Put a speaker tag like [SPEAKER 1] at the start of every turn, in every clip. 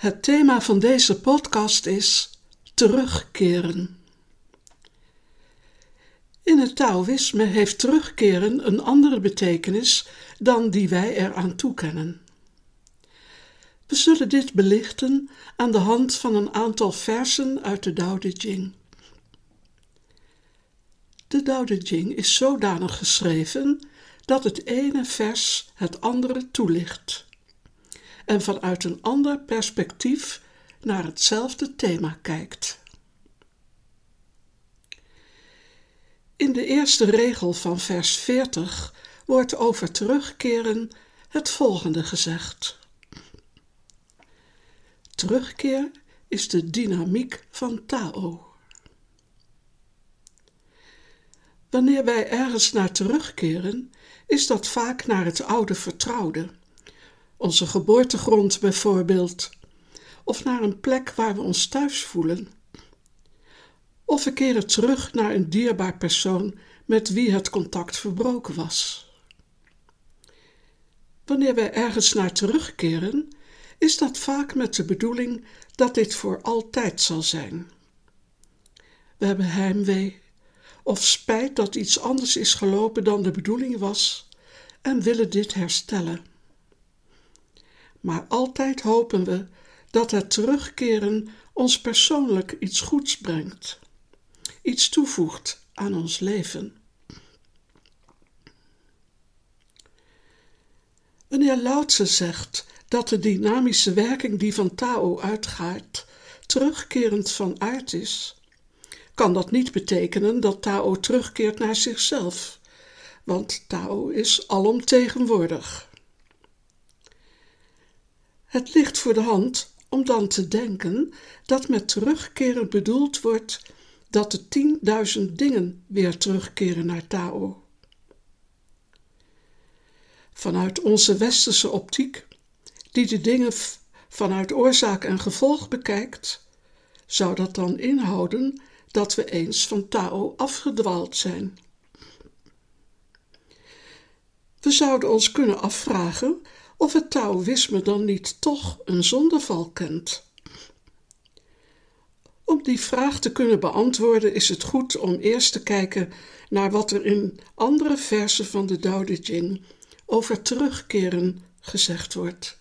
[SPEAKER 1] Het thema van deze podcast is terugkeren. In het Taoïsme heeft terugkeren een andere betekenis dan die wij eraan toekennen. We zullen dit belichten aan de hand van een aantal versen uit de Tao Te Ching. De Tao Te Ching is zodanig geschreven dat het ene vers het andere toelicht en vanuit een ander perspectief naar hetzelfde thema kijkt. In de eerste regel van vers 40 wordt over terugkeren het volgende gezegd. Terugkeer is de dynamiek van Tao. Wanneer wij ergens naar terugkeren, is dat vaak naar het oude vertrouwde, onze geboortegrond bijvoorbeeld, of naar een plek waar we ons thuis voelen. Of we keren terug naar een dierbaar persoon met wie het contact verbroken was. Wanneer wij ergens naar terugkeren, is dat vaak met de bedoeling dat dit voor altijd zal zijn. We hebben heimwee of spijt dat iets anders is gelopen dan de bedoeling was en willen dit herstellen. Maar altijd hopen we dat het terugkeren ons persoonlijk iets goeds brengt, iets toevoegt aan ons leven. Wanneer Lao Tse zegt dat de dynamische werking die van Tao uitgaat terugkerend van aard is, kan dat niet betekenen dat Tao terugkeert naar zichzelf, want Tao is alomtegenwoordig. Het ligt voor de hand om dan te denken dat met terugkeren bedoeld wordt dat de 10.000 dingen weer terugkeren naar Tao. Vanuit onze westerse optiek, die de dingen vanuit oorzaak en gevolg bekijkt, zou dat dan inhouden dat we eens van Tao afgedwaald zijn. We zouden ons kunnen afvragen of het Taoïsme dan niet toch een zondeval kent. Om die vraag te kunnen beantwoorden is het goed om eerst te kijken naar wat er in andere versen van de Tao Te Ching over terugkeren gezegd wordt.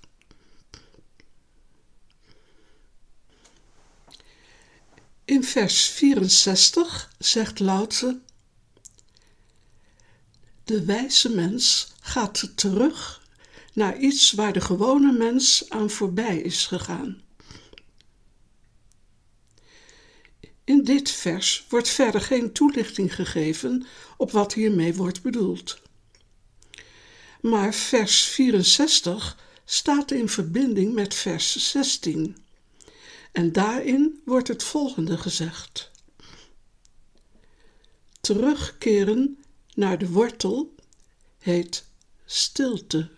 [SPEAKER 1] In vers 64 zegt Lao Tse: de wijze mens gaat terug naar iets waar de gewone mens aan voorbij is gegaan. In dit vers wordt verder geen toelichting gegeven op wat hiermee wordt bedoeld. Maar vers 64 staat in verbinding met vers 16. En daarin wordt het volgende gezegd. Terugkeren naar de wortel heet stilte.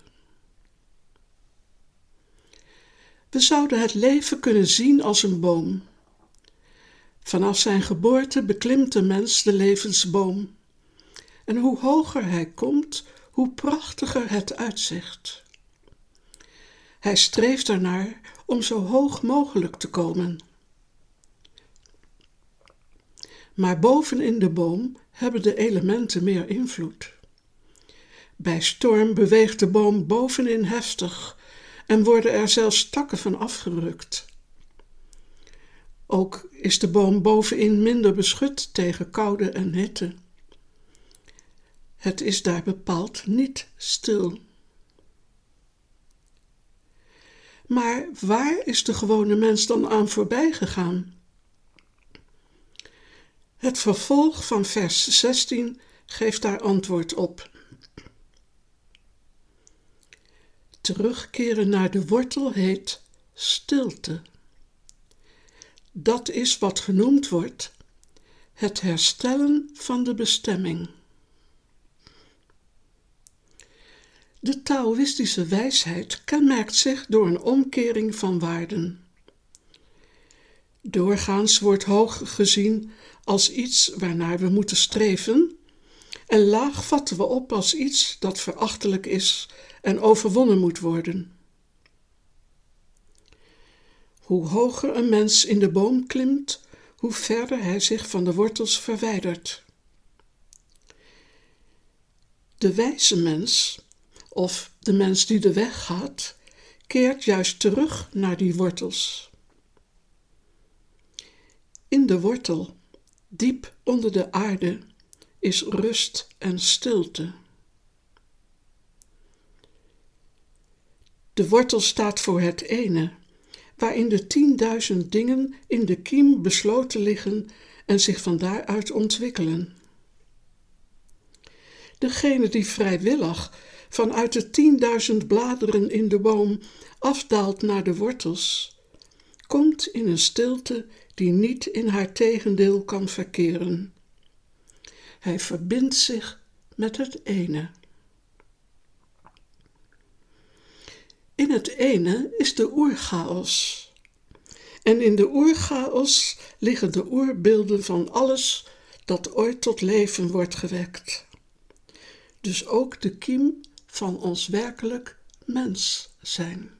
[SPEAKER 1] We zouden het leven kunnen zien als een boom. Vanaf zijn geboorte beklimt de mens de levensboom. En hoe hoger hij komt, hoe prachtiger het uitzicht. Hij streeft ernaar om zo hoog mogelijk te komen. Maar bovenin de boom hebben de elementen meer invloed. Bij storm beweegt de boom bovenin heftig en worden er zelfs takken van afgerukt. Ook is de boom bovenin minder beschut tegen koude en hitte. Het is daar bepaald niet stil. Maar waar is de gewone mens dan aan voorbij gegaan? Het vervolg van vers 16 geeft daar antwoord op. Terugkeren naar de wortel heet stilte. Dat is wat genoemd wordt het herstellen van de bestemming. De Taoïstische wijsheid kenmerkt zich door een omkering van waarden. Doorgaans wordt hoog gezien als iets waarnaar we moeten streven en laag vatten we op als iets dat verachtelijk is en overwonnen moet worden. Hoe hoger een mens in de boom klimt, hoe verder hij zich van de wortels verwijdert. De wijze mens, of de mens die de weg gaat, keert juist terug naar die wortels. In de wortel, diep onder de aarde, is rust en stilte. De wortel staat voor het ene, waarin de 10.000 dingen in de kiem besloten liggen en zich van daaruit ontwikkelen. Degene die vrijwillig vanuit de 10.000 bladeren in de boom afdaalt naar de wortels, komt in een stilte die niet in haar tegendeel kan verkeren. Hij verbindt zich met het ene. In het ene is de oerchaos. En in de oerchaos liggen de oerbeelden van alles dat ooit tot leven wordt gewekt. Dus ook de kiem van ons werkelijk mens zijn.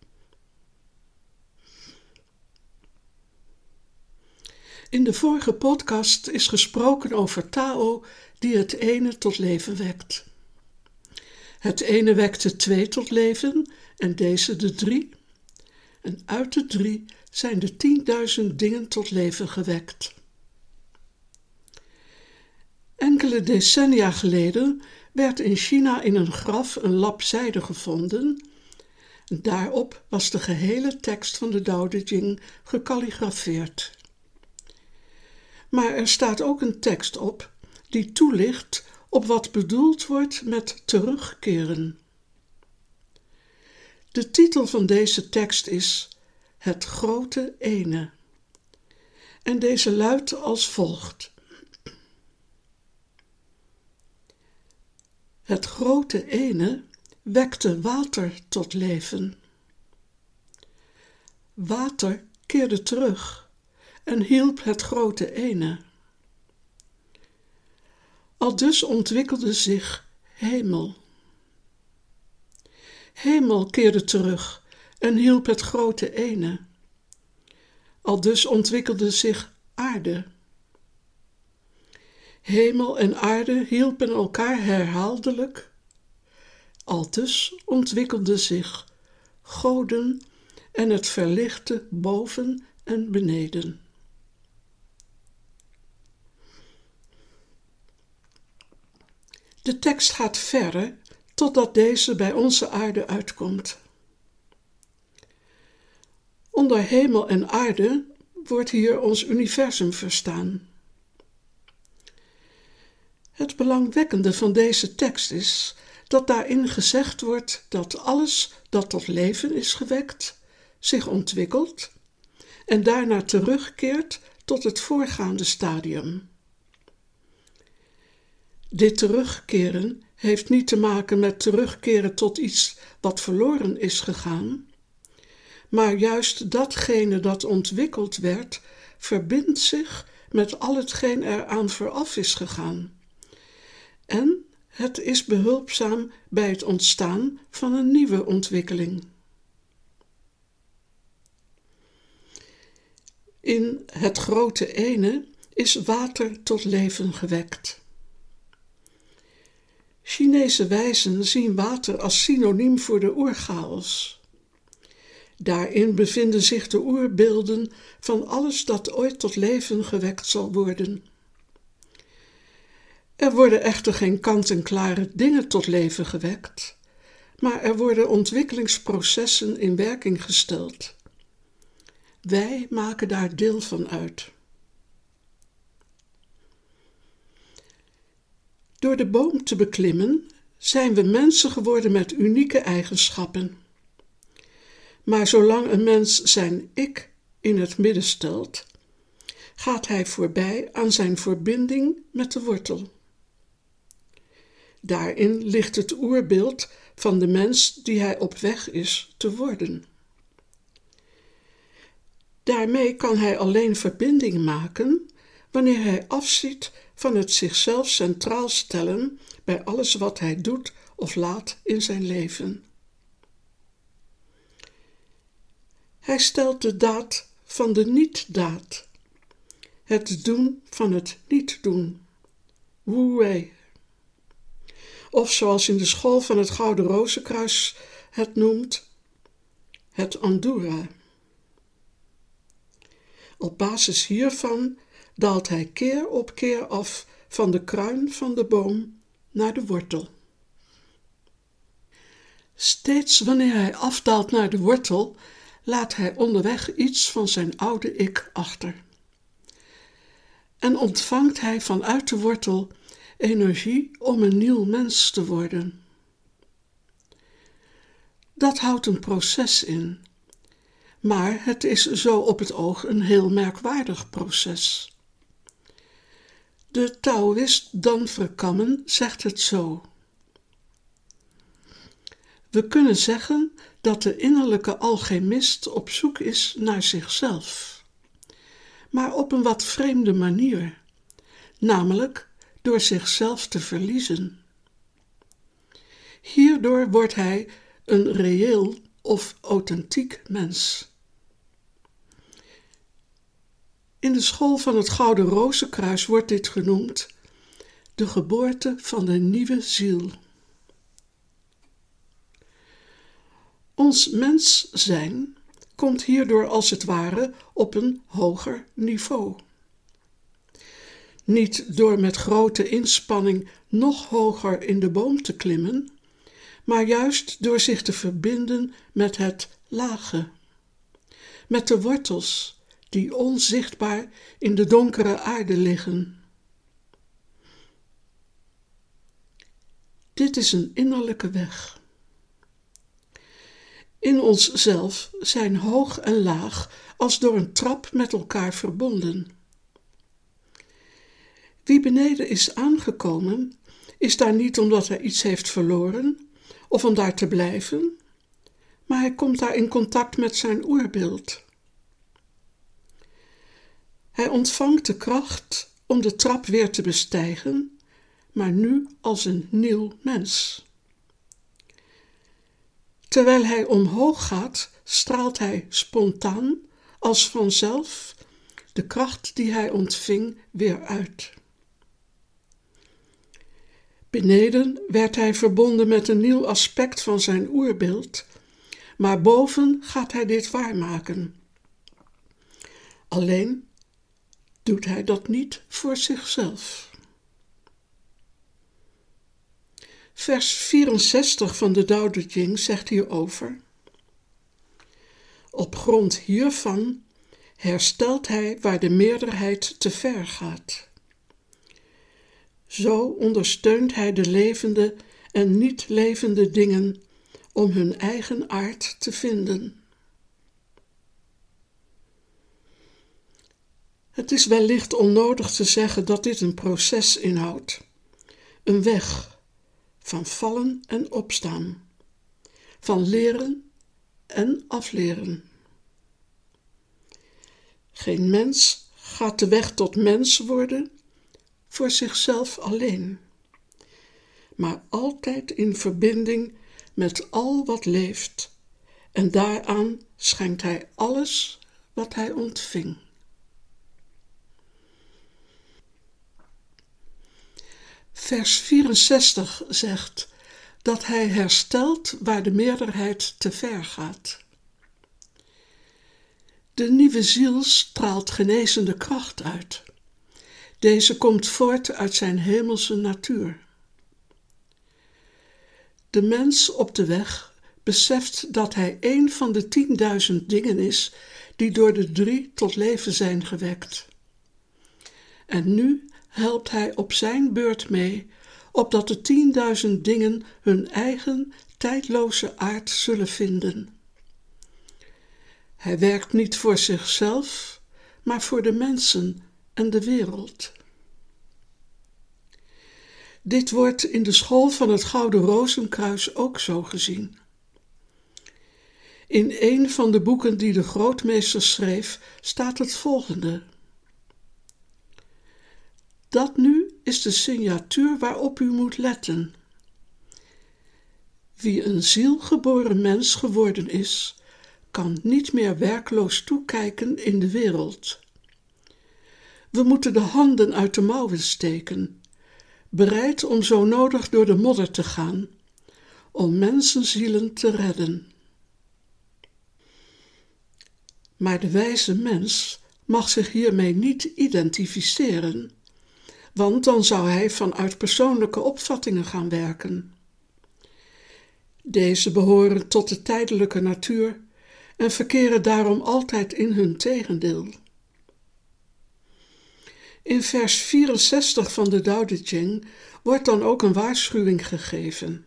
[SPEAKER 1] In de vorige podcast is gesproken over Tao die het ene tot leven wekt. Het ene wekte 2 tot leven en deze de 3. En uit de 3 zijn de 10.000 dingen tot leven gewekt. Enkele decennia geleden werd in China in een graf een lap zijde gevonden. Daarop was de gehele tekst van de Tao Te Ching gekalligrafeerd. Maar er staat ook een tekst op die toelicht op wat bedoeld wordt met terugkeren. De titel van deze tekst is Het Grote Ene. En deze luidt als volgt. Het grote ene wekte water tot leven. Water keerde terug en hielp het grote ene. Aldus ontwikkelde zich hemel. Hemel keerde terug en hielp het grote ene. Aldus ontwikkelde zich aarde. Hemel en aarde hielpen elkaar herhaaldelijk. Aldus ontwikkelde zich goden en het verlichte boven en beneden. De tekst gaat verder totdat deze bij onze aarde uitkomt. Onder hemel en aarde wordt hier ons universum verstaan. Het belangwekkende van deze tekst is dat daarin gezegd wordt dat alles dat tot leven is gewekt, zich ontwikkelt en daarna terugkeert tot het voorgaande stadium. Dit terugkeren heeft niet te maken met terugkeren tot iets wat verloren is gegaan, maar juist datgene dat ontwikkeld werd, verbindt zich met al hetgeen eraan vooraf is gegaan. En het is behulpzaam bij het ontstaan van een nieuwe ontwikkeling. In het grote ene is water tot leven gewekt. Chinese wijzen zien water als synoniem voor de oerchaos. Daarin bevinden zich de oerbeelden van alles dat ooit tot leven gewekt zal worden. Er worden echter geen kant-en-klare dingen tot leven gewekt, maar er worden ontwikkelingsprocessen in werking gesteld. Wij maken daar deel van uit. Door de boom te beklimmen zijn we mensen geworden met unieke eigenschappen. Maar zolang een mens zijn ik in het midden stelt, gaat hij voorbij aan zijn verbinding met de wortel. Daarin ligt het oerbeeld van de mens die hij op weg is te worden. Daarmee kan hij alleen verbinding maken wanneer hij afziet van het zichzelf centraal stellen bij alles wat hij doet of laat in zijn leven. Hij stelt de daad van de niet-daad, het doen van het niet-doen. Wu-wei. Of zoals in de school van het Gouden Rozenkruis het noemt, het Andura. Op basis hiervan daalt hij keer op keer af van de kruin van de boom naar de wortel. Steeds wanneer hij afdaalt naar de wortel, laat hij onderweg iets van zijn oude ik achter. En ontvangt hij vanuit de wortel energie om een nieuw mens te worden. Dat houdt een proces in, maar het is zo op het oog een heel merkwaardig proces. De Taoïst Dan Verkammen zegt het zo. We kunnen zeggen dat de innerlijke alchemist op zoek is naar zichzelf, maar op een wat vreemde manier, namelijk door zichzelf te verliezen. Hierdoor wordt hij een reëel of authentiek mens. In de school van het Gouden Rozenkruis wordt dit genoemd de geboorte van de nieuwe ziel. Ons mens zijn komt hierdoor als het ware op een hoger niveau. Niet door met grote inspanning nog hoger in de boom te klimmen, maar juist door zich te verbinden met het lage, met de wortels die onzichtbaar in de donkere aarde liggen. Dit is een innerlijke weg. In onszelf zijn hoog en laag als door een trap met elkaar verbonden. Wie beneden is aangekomen, is daar niet omdat hij iets heeft verloren of om daar te blijven, maar hij komt daar in contact met zijn oerbeeld. Hij ontvangt de kracht om de trap weer te bestijgen, maar nu als een nieuw mens. Terwijl hij omhoog gaat, straalt hij spontaan, als vanzelf, de kracht die hij ontving weer uit. Beneden werd hij verbonden met een nieuw aspect van zijn oerbeeld, maar boven gaat hij dit waarmaken. Alleen doet hij dat niet voor zichzelf. Vers 64 van de Tao Te Ching zegt hierover: op grond hiervan herstelt hij waar de meerderheid te ver gaat. Zo ondersteunt hij de levende en niet levende dingen om hun eigen aard te vinden. Het is wellicht onnodig te zeggen dat dit een proces inhoudt, een weg van vallen en opstaan, van leren en afleren. Geen mens gaat de weg tot mens worden voor zichzelf alleen, maar altijd in verbinding met al wat leeft, en daaraan schenkt hij alles wat hij ontving. Vers 64 zegt dat hij herstelt waar de meerderheid te ver gaat. De nieuwe ziel straalt genezende kracht uit. Deze komt voort uit zijn hemelse natuur. De mens op de weg beseft dat hij een van de 10.000 dingen is die door de 3 tot leven zijn gewekt. En nu helpt hij op zijn beurt mee, opdat de 10.000 dingen hun eigen tijdloze aard zullen vinden. Hij werkt niet voor zichzelf, maar voor de mensen en de wereld. Dit wordt in de school van het Gouden Rozenkruis ook zo gezien. In een van de boeken die de grootmeester schreef, staat het volgende: dat nu is de signatuur waarop u moet letten. Wie een zielgeboren mens geworden is, kan niet meer werkloos toekijken in de wereld. We moeten de handen uit de mouwen steken, bereid om zo nodig door de modder te gaan, om mensenzielen te redden. Maar de wijze mens mag zich hiermee niet identificeren, want dan zou hij vanuit persoonlijke opvattingen gaan werken. Deze behoren tot de tijdelijke natuur en verkeren daarom altijd in hun tegendeel. In vers 64 van de Tao Te Ching wordt dan ook een waarschuwing gegeven.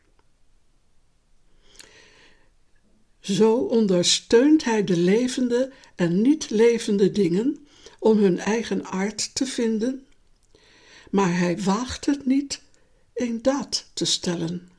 [SPEAKER 1] Zo ondersteunt hij de levende en niet levende dingen om hun eigen aard te vinden, maar hij waagt het niet in daad te stellen.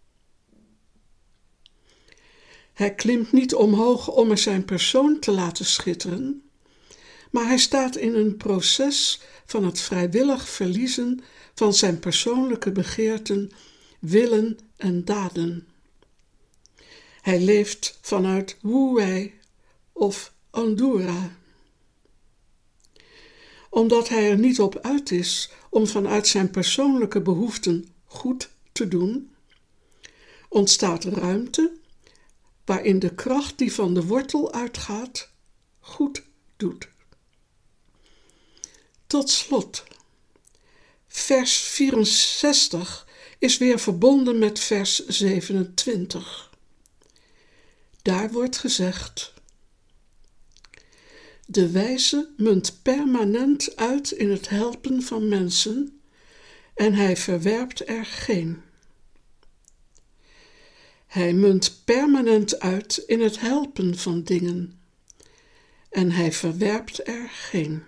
[SPEAKER 1] Hij klimt niet omhoog om er zijn persoon te laten schitteren, maar hij staat in een proces van het vrijwillig verliezen van zijn persoonlijke begeerten, willen en daden. Hij leeft vanuit Wu Wei of Andura. Omdat hij er niet op uit is om vanuit zijn persoonlijke behoeften goed te doen, ontstaat ruimte waarin de kracht die van de wortel uitgaat goed doet. Tot slot, vers 64 is weer verbonden met vers 27. Daar wordt gezegd: de wijze munt permanent uit in het helpen van mensen en hij verwerpt er geen. Hij munt permanent uit in het helpen van dingen en hij verwerpt er geen.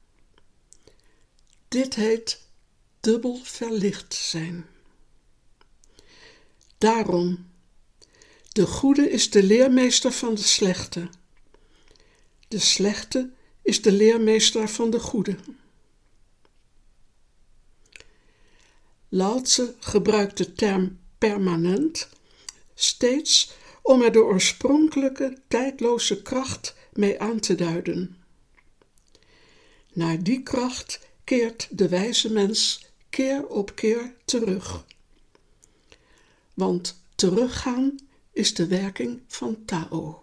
[SPEAKER 1] Dit heet dubbel verlicht zijn. Daarom, de goede is de leermeester van de slechte. De slechte is de leermeester van de goede. Lao Tse gebruikt de term permanent steeds om er de oorspronkelijke, tijdloze kracht mee aan te duiden. Naar die kracht keert de wijze mens keer op keer terug. Want teruggaan is de werking van Tao.